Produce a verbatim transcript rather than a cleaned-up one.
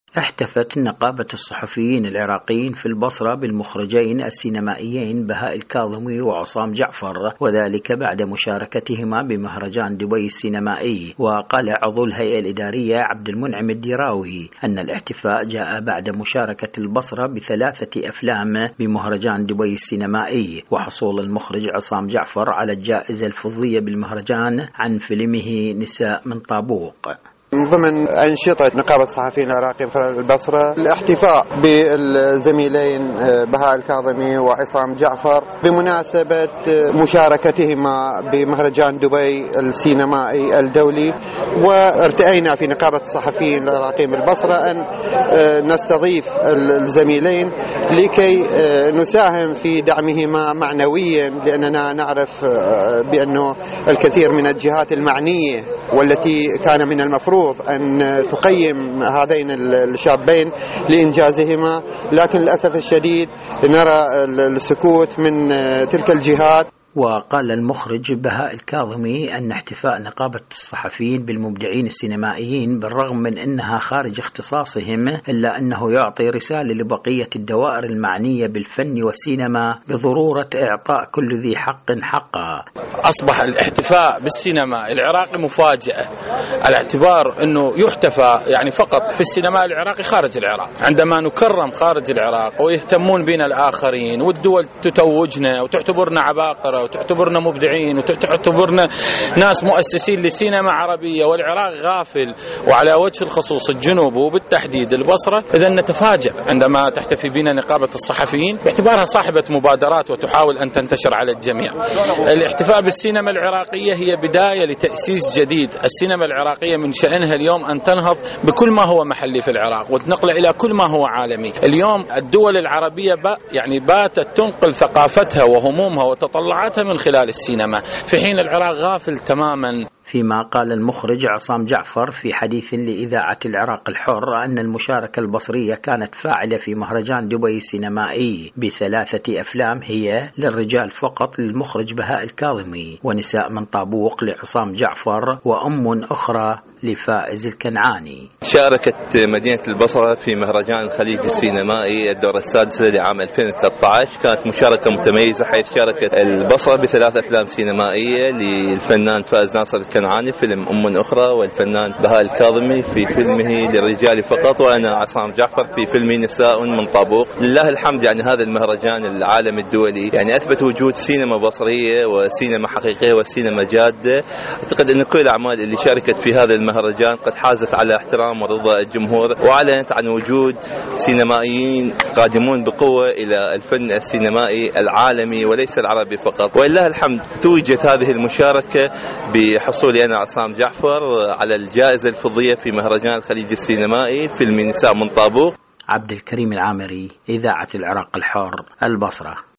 احتفت نقابة الصحفيين العراقيين في البصرة بالمخرجين السينمائيين بهاء الكاظمي وعصام جعفر، وذلك بعد مشاركتهما بمهرجان دبي السينمائي. وقال عضو الهيئة الإدارية عبد المنعم الدراوي أن الاحتفاء جاء بعد مشاركة البصرة بثلاثة أفلام بمهرجان دبي السينمائي، وحصول المخرج عصام جعفر على الجائزة الفضية بالمهرجان عن فيلمه نساء من طابوق. من ضمن أنشطة نقابة الصحفيين العراقيين في البصرة الاحتفاء بالزميلين بهاء الكاظمي وعصام جعفر بمناسبة مشاركتهما بمهرجان دبي السينمائي الدولي. وارتأينا في نقابة الصحفيين العراقيين بالبصرة أن نستضيف الزميلين لكي نساهم في دعمهما معنويا، لأننا نعرف بأنه الكثير من الجهات المعنية والتي كان من المفروض أن تقيم هذين الشابين لإنجازهما، لكن للأسف الشديد نرى السكوت من تلك الجهات. وقال المخرج بهاء الكاظمي أن احتفاء نقابة الصحفيين بالمبدعين السينمائيين بالرغم من أنها خارج اختصاصهم إلا أنه يعطي رسالة لبقية الدوائر المعنية بالفن والسينما بضرورة إعطاء كل ذي حق حقه. أصبح الاحتفاء بالسينما العراقي مفاجأة، على اعتبار أنه يحتفى يعني فقط في السينما العراقي خارج العراق. عندما نكرم خارج العراق ويهتمون بنا الآخرين والدول تتوجنا وتعتبرنا عباقرة وتعتبرنا مبدعين وتعتبرنا ناس مؤسسين لسينما عربية، والعراق غافل، وعلى وجه الخصوص الجنوب وبالتحديد البصرة، إذا نتفاجأ عندما تحتفي بنا نقابة الصحفيين باعتبارها صاحبة مبادرات وتحاول أن تنتشر على الجميع. الاحتفاء بالسينما العراقية هي بداية لتأسيس جديد. السينما العراقية من شأنها اليوم أن تنهض بكل ما هو محلي في العراق وتنقله إلى كل ما هو عالمي. اليوم الدول العربية يعني باتت تنقل ثقافتها وهمومها وتطلعاتها من خلال السينما، في حين العراق غافل تماما. فيما قال المخرج عصام جعفر في حديث لإذاعة العراق الحر أن المشاركة البصرية كانت فاعلة في مهرجان دبي السينمائي بثلاثة أفلام هي للرجال فقط للمخرج بهاء الكاظمي، ونساء من طابوق لعصام جعفر، وأم أخرى لفائز الكنعاني. شاركت مدينة البصرة في مهرجان الخليج السينمائي الدورة السادسة لعام ألفين وثلاثة عشر. كانت مشاركة متميزة حيث شاركت البصرة بثلاث أفلام سينمائية للفنان فائز ناصر الكنعاني فيلم أم أخرى، والفنان بهاء الكاظمي في فيلمه للرجال فقط، وأنا عصام جعفر في فيلمي نساء من طابوق. لله الحمد، يعني هذا المهرجان العالمي الدولي يعني أثبت وجود سينما بصرية وسينما حقيقية وسينما جادة. أعتقد أن كل الأعمال اللي شاركت في هذا المهرجان قد حازت على احترام ورضا الجمهور، وأعلنت عن وجود سينمائيين قادمون بقوة إلى الفن السينمائي العالمي وليس العربي فقط. ولله الحمد توجت هذه المشاركة بحصولي أنا عصام جعفر على الجائزة الفضية في مهرجان الخليج السينمائي فيلم نساء من طابوق. عبد الكريم العامري، إذاعة العراق الحر، البصرة.